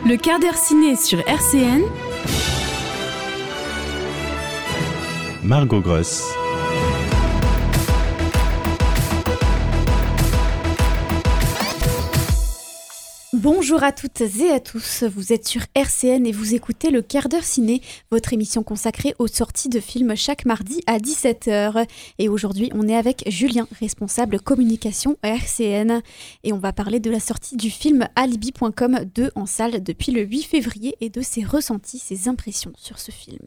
Le quart d'heure ciné sur RCN. Margot Gross. Bonjour à toutes et à tous, vous êtes sur RCN et vous écoutez le quart d'heure ciné, votre émission consacrée aux sorties de films chaque mardi à 17h. Et aujourd'hui, on est avec Julien, responsable communication à RCN. Et on va parler de la sortie du film Alibi.com 2 en salle depuis le 8 février et de ses ressentis, ses impressions sur ce film.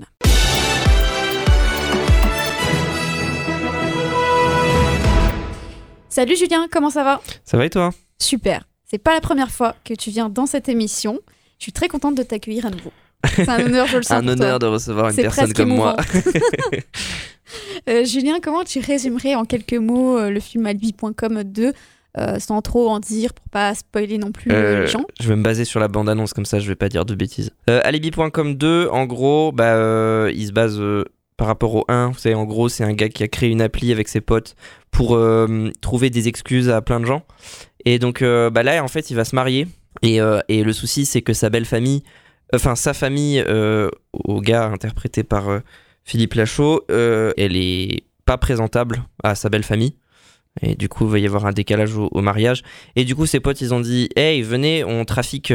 Salut Julien, comment ça va ? Ça va et toi ? Super. C'est pas la première fois que tu viens dans cette émission. Je suis très contente de t'accueillir à nouveau. C'est un honneur, je le sens. Un honneur de recevoir une personne comme moi. Julien, comment tu résumerais en quelques mots le film Alibi.com 2 sans trop en dire pour pas spoiler non plus les gens? Je vais me baser sur la bande-annonce, comme ça je vais pas dire de bêtises. Alibi.com 2, en gros, il se base par rapport au 1. Vous savez, en gros, c'est un gars qui a créé une appli avec ses potes pour trouver des excuses à plein de gens. Et donc là, en fait, il va se marier. Et le souci, c'est que sa famille, au gars interprété par Philippe Lachaud, elle est pas présentable à sa belle famille. Et du coup, il va y avoir un décalage au mariage. Et du coup, ses potes, ils ont dit « Hey, venez, on trafique,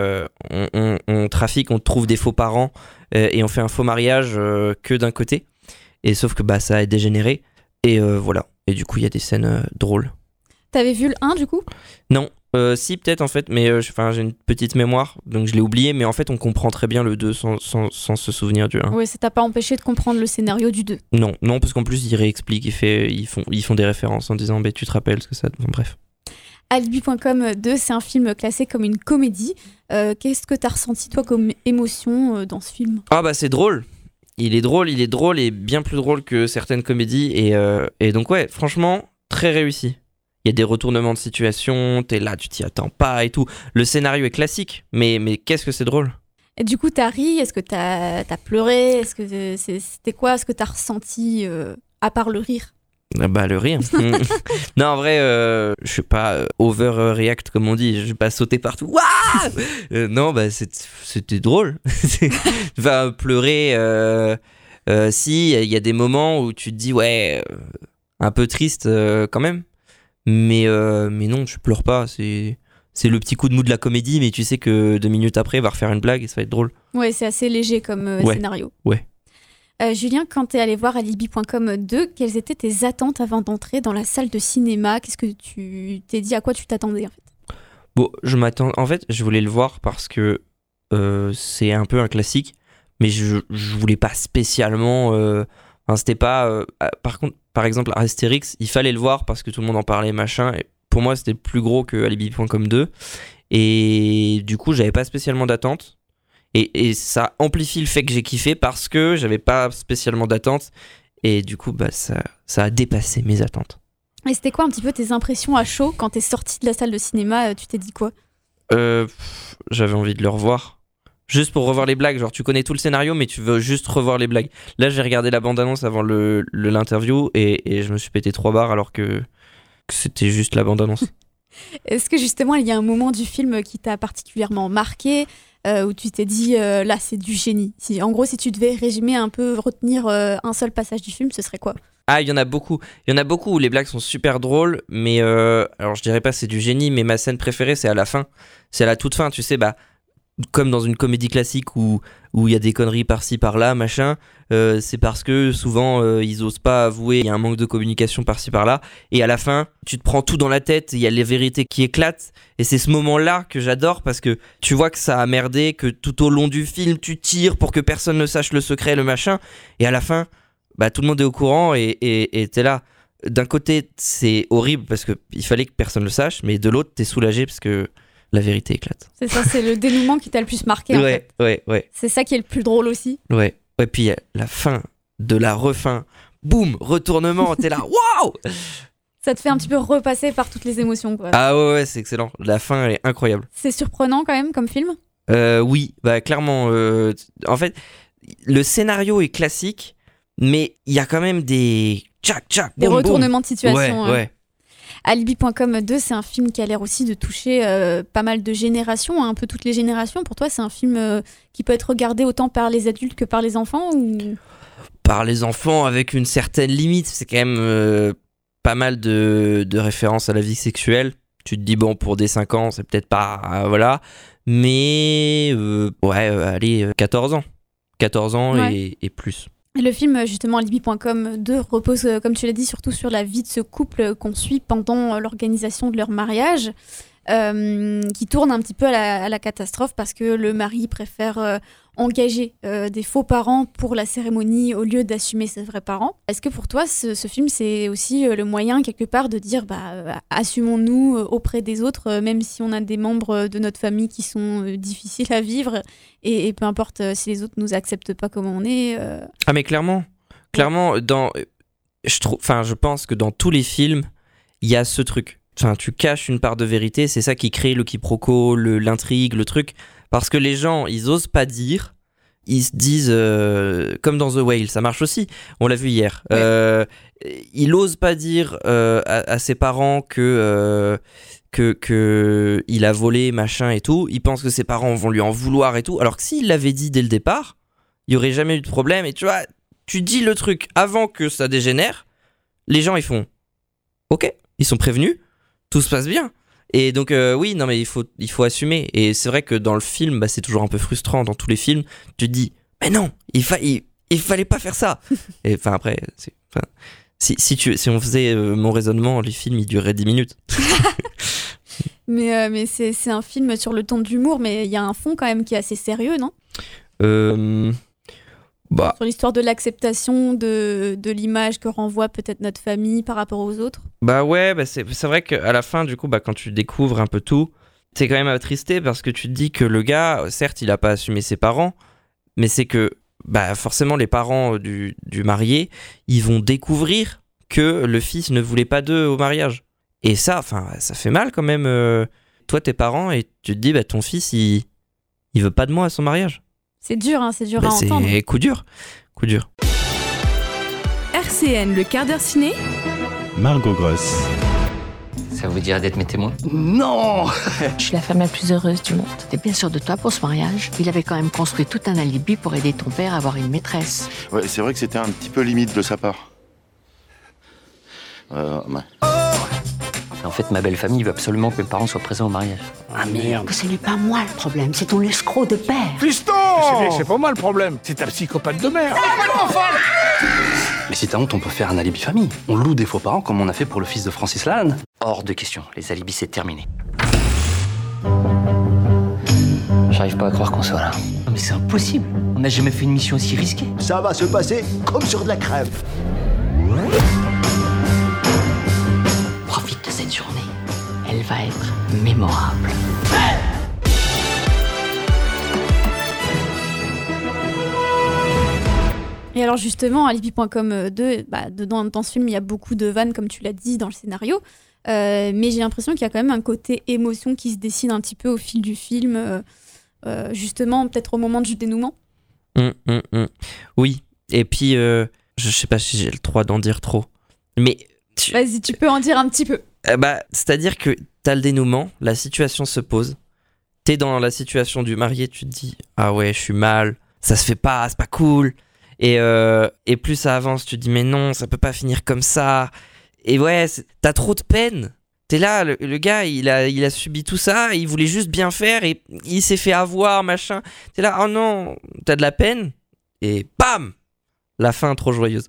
on trouve des faux parents et on fait un faux mariage que d'un côté. » Et sauf que ça a dégénéré. Et voilà. Et du coup, il y a des scènes drôles. T'avais vu le 1 du coup ? Non, si peut-être en fait, mais j'ai une petite mémoire, donc je l'ai oublié, mais en fait on comprend très bien le 2 sans se souvenir du 1. Oui, ça t'a pas empêché de comprendre le scénario du 2 ? Non, parce qu'en plus il réexplique, ils font des références en disant tu te rappelles ce que ça... Bon, bref. Alibi.com 2, c'est un film classé comme une comédie. Qu'est-ce que t'as ressenti toi comme émotion dans ce film ? C'est drôle. Il est drôle et bien plus drôle que certaines comédies, et donc ouais, franchement, très réussi. Il y a des retournements de situation, t'es là, tu t'y attends pas et tout. Le scénario est classique, mais qu'est-ce que c'est drôle. Et du coup, t'as ri ? Est-ce que t'as pleuré ? Est-ce que c'était quoi ? Est-ce que t'as ressenti à part le rire ? Le rire. Non, en vrai, je suis pas overreact comme on dit. Je vais pas sauter partout. Non, c'était drôle. Pleurer. Si, il y a des moments où tu te dis un peu triste quand même. Mais non, tu pleures pas, c'est le petit coup de mou de la comédie, mais tu sais que 2 minutes après, il va refaire une blague et ça va être drôle. Ouais, c'est assez léger comme scénario. Ouais. Julien, quand t'es allé voir Alibi.com 2, quelles étaient tes attentes avant d'entrer dans la salle de cinéma ? Qu'est-ce que tu t'es dit ? À quoi tu t'attendais en fait ? Bon, je voulais le voir parce que c'est un peu un classique, mais je voulais pas spécialement... c'était pas... par contre, par exemple, Astérix, il fallait le voir parce que tout le monde en parlait, machin. Et pour moi, c'était plus gros que Alibi.com 2. Et du coup, j'avais pas spécialement d'attente. Et ça amplifie le fait que j'ai kiffé parce que j'avais pas spécialement d'attente. Et du coup, ça a dépassé mes attentes. Et c'était quoi un petit peu tes impressions à chaud quand t'es sorti de la salle de cinéma ? Tu t'es dit quoi ? J'avais envie de le revoir. Juste pour revoir les blagues, genre tu connais tout le scénario mais tu veux juste revoir les blagues. Là j'ai regardé la bande-annonce avant l'interview et je me suis pété 3 barres alors que c'était juste la bande-annonce. Est-ce que justement il y a un moment du film qui t'a particulièrement marqué où tu t'es dit là c'est du génie ? En gros si tu devais résumer un peu, retenir un seul passage du film, ce serait quoi ? Il y en a beaucoup où les blagues sont super drôles, mais alors je dirais pas c'est du génie, mais ma scène préférée c'est à la fin. C'est à la toute fin, tu sais, comme dans une comédie classique où il y a des conneries par-ci par-là, machin, c'est parce que souvent ils osent pas avouer, il y a un manque de communication par-ci par-là, et à la fin tu te prends tout dans la tête, il y a les vérités qui éclatent, et c'est ce moment-là que j'adore parce que tu vois que ça a merdé, que tout au long du film tu tires pour que personne ne sache le secret, le machin, et à la fin tout le monde est au courant et t'es là. D'un côté c'est horrible parce qu'il fallait que personne le sache, mais de l'autre t'es soulagé parce que la vérité éclate. C'est ça, c'est le dénouement qui t'a le plus marqué en fait. Ouais. C'est ça qui est le plus drôle aussi. Ouais, puis la fin de la refin, boum, retournement, t'es là, waouh! Ça te fait un petit peu repasser par toutes les émotions, quoi. Ah ouais, c'est excellent. La fin, elle est incroyable. C'est surprenant quand même comme film ? Oui, clairement. En fait, le scénario est classique, mais il y a quand même des... Des retournements de situation. Ouais. Alibi.com 2, c'est un film qui a l'air aussi de toucher pas mal de générations, un peu toutes les générations. Pour toi, c'est un film qui peut être regardé autant par les adultes que par les enfants ou... Par les enfants avec une certaine limite. C'est quand même pas mal de références à la vie sexuelle. Tu te dis, bon, pour des 5 ans, c'est peut-être pas... voilà. Mais, allez, 14 ans. 14 ans ouais. et plus. Et le film, justement, Alibi.com 2 repose, comme tu l'as dit, surtout sur la vie de ce couple qu'on suit pendant l'organisation de leur mariage, qui tourne un petit peu à la catastrophe parce que le mari préfère engager des faux parents pour la cérémonie au lieu d'assumer ses vrais parents. Est-ce que pour toi, ce film, c'est aussi le moyen, quelque part, de dire assumons-nous auprès des autres, même si on a des membres de notre famille qui sont difficiles à vivre, et peu importe si les autres nous acceptent pas comme on est. Ah mais clairement, je pense que dans tous les films, il y a ce truc. Enfin, tu caches une part de vérité, c'est ça qui crée le quiproquo, l'intrigue, le truc. Parce que les gens, ils osent pas dire, ils se disent, comme dans The Whale, ça marche aussi, on l'a vu hier. Ouais. Il osent pas dire à ses parents que il a volé, machin et tout. Il pense que ses parents vont lui en vouloir et tout. Alors que s'il l'avait dit dès le départ, il y aurait jamais eu de problème. Et tu vois, tu dis le truc avant que ça dégénère, les gens ils font, ok, ils sont prévenus. Tout se passe bien. Et donc, oui, non, mais il faut assumer. Et c'est vrai que dans le film, c'est toujours un peu frustrant. Dans tous les films, tu te dis, mais non, il fallait pas faire ça. Et enfin, après, si on faisait mon raisonnement, les films, ils dureraient 10 minutes. mais c'est un film sur le ton de l'humour, mais il y a un fond quand même qui est assez sérieux, non ? Sur l'histoire de l'acceptation de l'image que renvoie peut-être notre famille par rapport aux autres. C'est vrai qu'à la fin, du coup, quand tu découvres un peu tout, t'es quand même attristé parce que tu te dis que le gars, certes, il a pas assumé ses parents, mais c'est que forcément les parents du marié, ils vont découvrir que le fils ne voulait pas d'eux au mariage. Et ça fait mal quand même. Toi, tes parents, et tu te dis, ton fils, il veut pas de moi à son mariage. C'est dur à entendre. C'est coup dur. RCN, le quart d'heure ciné. Margot Gross. Ça vous dirait d'être mes témoins ? Non. Je suis la femme la plus heureuse du monde. T'es bien sûr de toi pour ce mariage. Il avait quand même construit tout un alibi pour aider ton père à avoir une maîtresse. Ouais, c'est vrai que c'était un petit peu limite de sa part. En fait, ma belle famille veut absolument que mes parents soient présents au mariage. Ah merde. Ce n'est pas moi le problème, c'est ton escroc de père. Fiston ! C'est bien que c'est pas moi le problème, c'est ta psychopathe de merde. Mais si t'as honte, on peut faire un alibi famille. On loue des faux parents comme on a fait pour le fils de Francis Lalanne. Hors de question, les alibis c'est terminé. J'arrive pas à croire qu'on soit là. Non mais c'est impossible, on n'a jamais fait une mission aussi risquée. Ça va se passer comme sur de la crème. Profite de cette journée, elle va être mémorable. Et alors justement, Alibi.com 2, dans ce film, il y a beaucoup de vannes, comme tu l'as dit, dans le scénario. Mais j'ai l'impression qu'il y a quand même un côté émotion qui se dessine un petit peu au fil du film, justement, peut-être au moment du dénouement. Oui, et puis, je sais pas si j'ai le droit d'en dire trop. Mais vas-y, tu peux en dire un petit peu. C'est-à-dire que t'as le dénouement, la situation se pose, t'es dans la situation du marié, tu te dis « Ah ouais, je suis mal, ça se fait pas, c'est pas cool ». Et plus ça avance, tu te dis mais non, ça peut pas finir comme ça. Et ouais, t'as trop de peine. T'es là, le gars, il a subi tout ça, il voulait juste bien faire et il s'est fait avoir, machin. T'es là, oh non, t'as de la peine. Et bam, la fin trop joyeuse.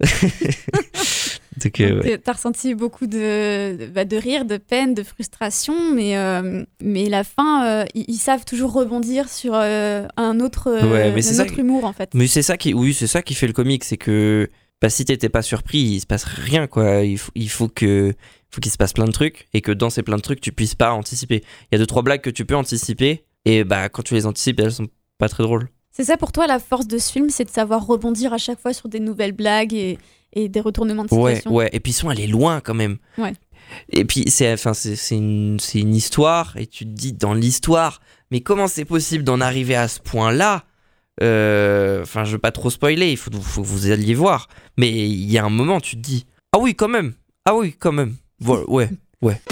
Donc, ouais. T'as ressenti beaucoup de rire, de peine, de frustration, mais la fin, ils savent toujours rebondir sur un autre humour en fait. Mais c'est ça qui fait le comique, c'est que si t'étais pas surpris, il se passe rien quoi. Il faut qu'il se passe plein de trucs et que dans ces plein de trucs, tu puisses pas anticiper. Il y a 2-3 blagues que tu peux anticiper et quand tu les anticipes, elles sont pas très drôles. C'est ça pour toi la force de ce film, c'est de savoir rebondir à chaque fois sur des nouvelles blagues et des retournements de situation. Ouais, et puis elle est loin quand même. Ouais. Et puis c'est une histoire, et tu te dis dans l'histoire, mais comment c'est possible d'en arriver à ce point-là ? Je veux pas trop spoiler, il faut que vous alliez voir. Mais il y a un moment, tu te dis, ah oui, quand même. Voilà, ouais. Ouais.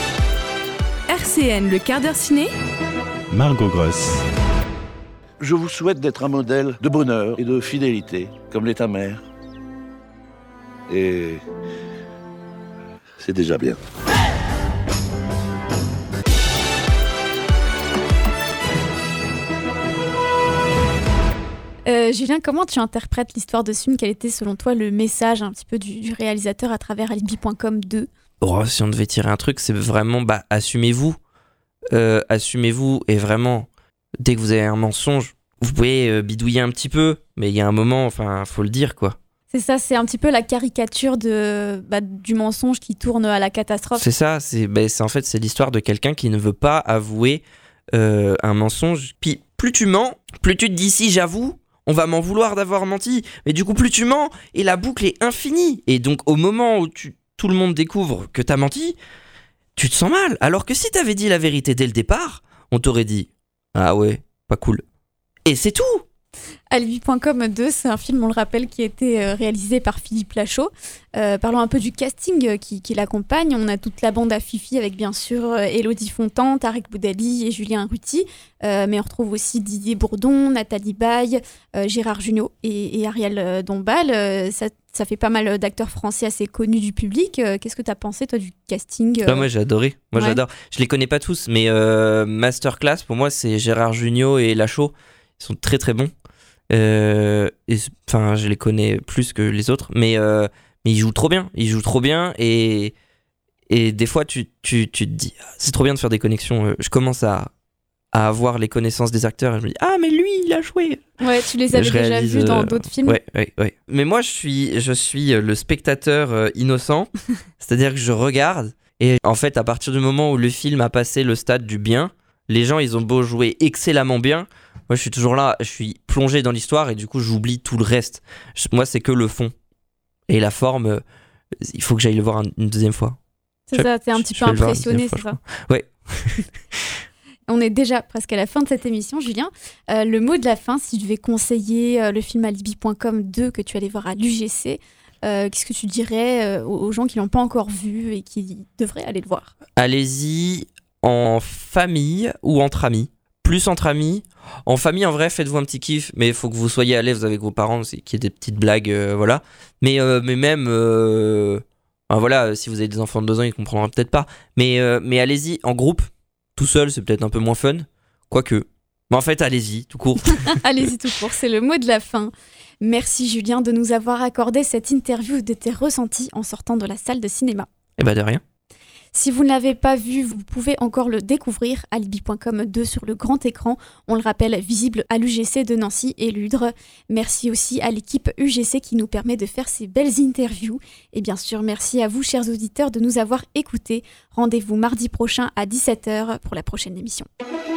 RCN, le quart d'heure ciné. Margot Gross. Je vous souhaite d'être un modèle de bonheur et de fidélité, comme l'est ta mère. Et c'est déjà bien. Julien, comment tu interprètes l'histoire de ce film ? Quel était selon toi le message un petit peu du réalisateur à travers Alibi.com 2 ? Oh, si on devait tirer un truc, c'est vraiment assumez-vous. Assumez-vous et vraiment, dès que vous avez un mensonge, vous pouvez bidouiller un petit peu, mais il y a un moment, faut le dire quoi. C'est ça, c'est un petit peu la caricature du mensonge qui tourne à la catastrophe. C'est ça, c'est l'histoire de quelqu'un qui ne veut pas avouer un mensonge. Puis plus tu mens, plus tu te dis si j'avoue, on va m'en vouloir d'avoir menti. Mais du coup, plus tu mens et la boucle est infinie. Et donc au moment où tout le monde découvre que t'as menti, tu te sens mal. Alors que si t'avais dit la vérité dès le départ, on t'aurait dit ah ouais, pas cool. Et c'est tout. Alibi.com 2, c'est un film, on le rappelle, qui a été réalisé par Philippe Lachaud. Parlons un peu du casting qui l'accompagne. On a toute la bande à Fifi avec bien sûr Élodie Fontan, Tarek Boudali et Julien Ruti. Mais on retrouve aussi Didier Bourdon, Nathalie Baye, Gérard Jugnot et Ariel Dombal. Ça fait pas mal d'acteurs français assez connus du public. Qu'est-ce que tu as pensé, toi, du casting ? Moi, j'ai adoré. Ouais. J'adore. Je les connais pas tous, mais masterclass, pour moi, c'est Gérard Jugnot et Lachaud. Ils sont très très bons. Je les connais plus que les autres, mais ils jouent trop bien. Ils jouent trop bien et des fois, tu te dis, c'est trop bien de faire des connexions. Je commence à avoir les connaissances des acteurs et je me dis, ah, mais lui, il a joué. Ouais, tu les avais déjà vus dans d'autres films. Ouais. Mais moi, je suis le spectateur innocent, c'est-à-dire que je regarde et en fait, à partir du moment où le film a passé le stade du bien, les gens, ils ont beau jouer excellemment bien. Moi, je suis toujours là, je suis plongé dans l'histoire et du coup, j'oublie tout le reste. Moi, c'est que le fond. Et la forme, il faut que j'aille le voir une deuxième fois. C'est ça, t'es un petit peu impressionné, c'est ça ? Ouais. On est déjà presque à la fin de cette émission, Julien. Le mot de la fin, si tu devais conseiller le film Alibi.com 2 que tu allais voir à l'UGC, qu'est-ce que tu dirais aux gens qui ne l'ont pas encore vu et qui devraient aller le voir ? Allez-y en famille ou entre amis. Plus entre amis. En famille, en vrai, faites-vous un petit kiff, mais il faut que vous soyez à l'aise avec vos parents, qu'il y ait des petites blagues, voilà. Mais même, si vous avez des enfants de 2 ans, ils comprendront peut-être pas. Mais allez-y en groupe, tout seul, c'est peut-être un peu moins fun, quoique. Mais en fait, allez-y, tout court. Allez-y, tout court, c'est le mot de la fin. Merci Julien de nous avoir accordé cette interview de tes ressentis en sortant de la salle de cinéma. Eh ben de rien. Si vous ne l'avez pas vu, vous pouvez encore le découvrir, Alibi.com 2 sur le grand écran. On le rappelle, visible à l'UGC de Nancy et Ludre. Merci aussi à l'équipe UGC qui nous permet de faire ces belles interviews. Et bien sûr, merci à vous, chers auditeurs, de nous avoir écoutés. Rendez-vous mardi prochain à 17h pour la prochaine émission.